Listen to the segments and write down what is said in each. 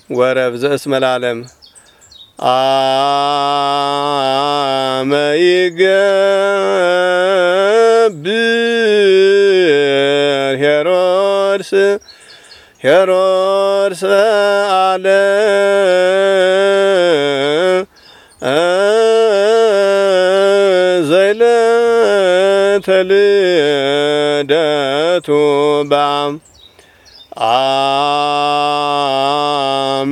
ወረብ ዘእስመ ለዓለም አመ ይገብር ሄሮድስ አለ ዘይለተ ልደቱ በአም አመ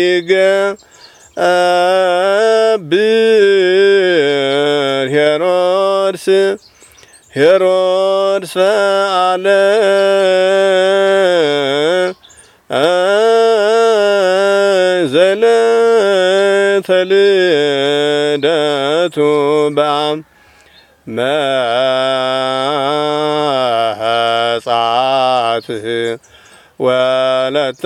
ይገብር ሄሮድስ አለ ዘይለተ ልደቱ በአም መጻትህ ወለተ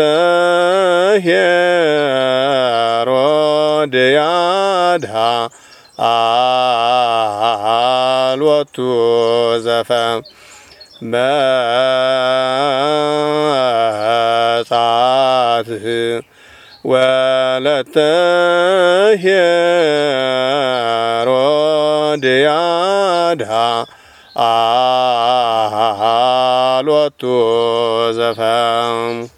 ሄሮድያዳ አልወቱ ዘፈን መጻትህ ወለተ ሄሮድያዳ አልወቱ ዘፈን